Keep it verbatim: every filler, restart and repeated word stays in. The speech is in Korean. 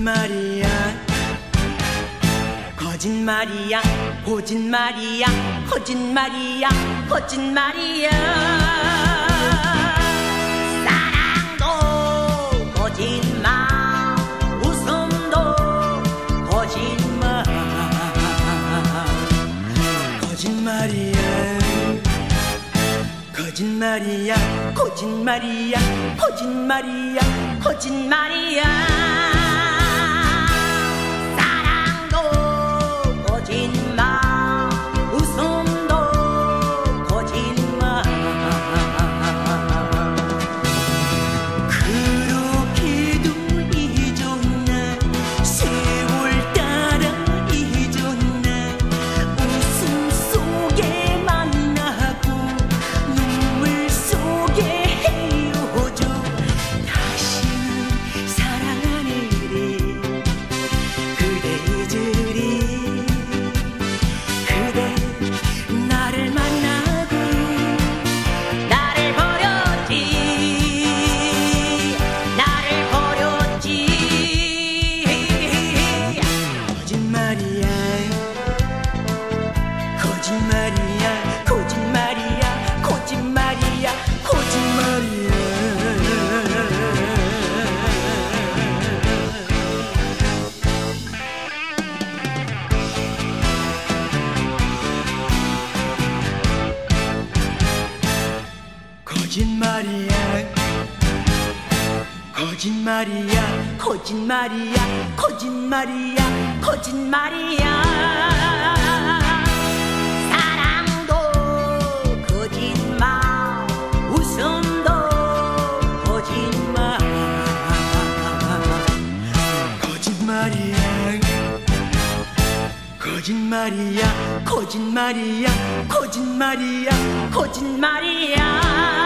거짓말이야 거짓말이야 거짓말이야 거짓말이야 거짓말이야 사랑도 거짓말 웃음도 거짓말 거짓말이야 거짓말이야 거짓말이야 거짓말이야 거짓말이야 사랑도 거짓말 웃음도 거짓말 그렇게도 잊었나 세월 따라 잊었나 웃음 속에 만나고 눈물 속에 헤어져 다시는 사랑하느래 그대 잊으리 그대 나를 만나고 나를 버렸지 나를 버렸지 거짓말이야 거짓말이야 거짓말이야 거짓말이야 거짓말이야 거짓말이야 거짓말이야 거짓말이야 거짓말이야 거짓말이야 사랑도 거짓말 웃음도 거짓말 거짓말이야 거짓말이야 거짓말이야 거짓말이야 거짓말이야